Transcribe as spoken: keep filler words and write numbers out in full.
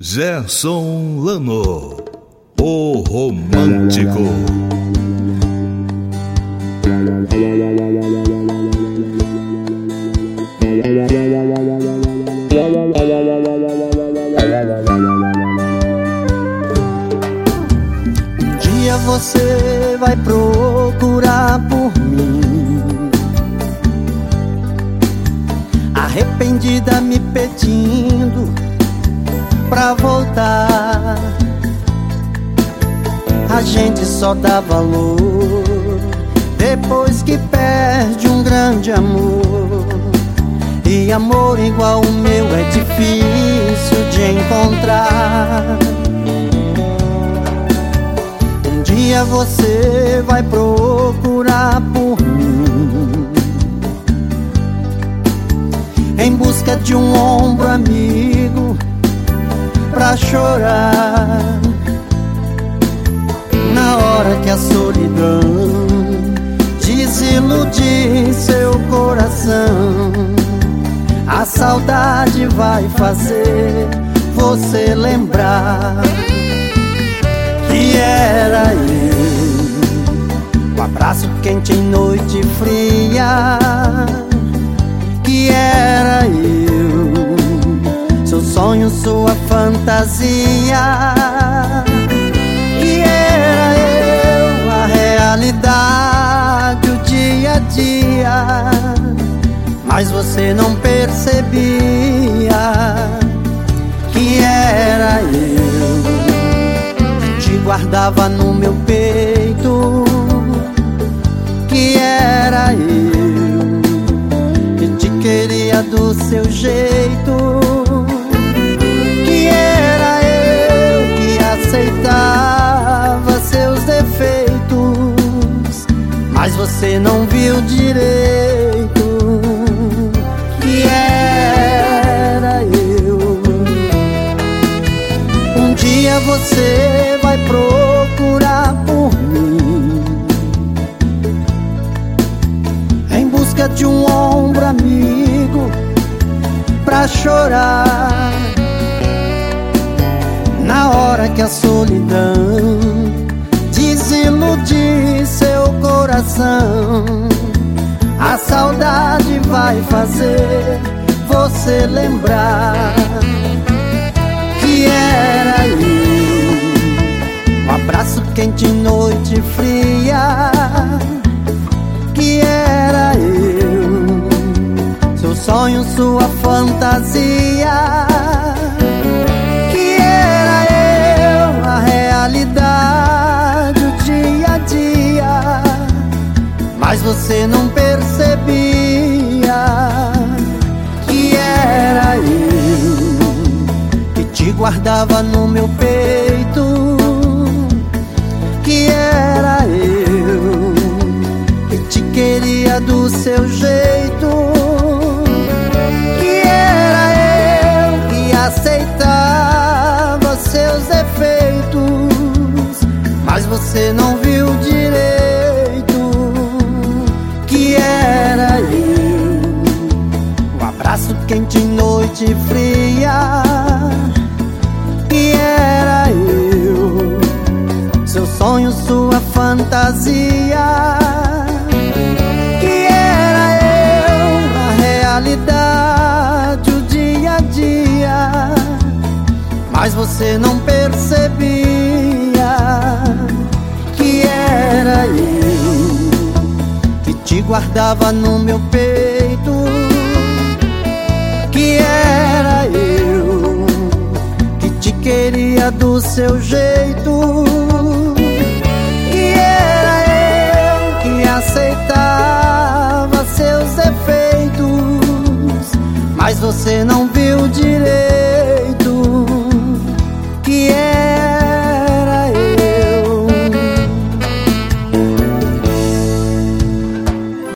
Gerson Lano, o romântico. Um dia você vai procurar por mim, arrependida me pedindo pra voltar. A gente só dá valor depois que perde um grande amor, e amor igual o meu é difícil de encontrar. Um dia você vai procurar por mim, em busca de um ombro amigo pra chorar, na hora que a solidão desiludir seu coração. A saudade vai fazer você lembrar que era eu, o abraço quente em noite fria, que era eu, seu sonho, sua fantasia, que era eu, a realidade, o dia a dia, mas você não percebia que era eu, que te guardava no meu peito, que era eu, que te queria do seu jeito, que era eu, que aceitava seus defeitos, mas você não viu direito que era eu. Um dia você vai procurar por mim, em busca de um ombro amigo pra chorar, na hora que a solidão desiludir seu coração. A saudade vai fazer você lembrar que era eu, um abraço quente em noite fria, que era eu, seu sonho, sua fantasia, que era eu, a realidade, o dia a dia, mas você não percebia que era eu, que te guardava no meu peito, que era eu, que te queria do seu jeito, que era eu, que aceitava seus defeitos, mas você não viu direito que era eu, um abraço quente em noite fria, que era eu, seu sonho, sua fantasia, que era eu, a realidade, o dia a dia, mas você não percebia que era eu, que te guardava no meu peito, que era eu, que te queria do seu jeito,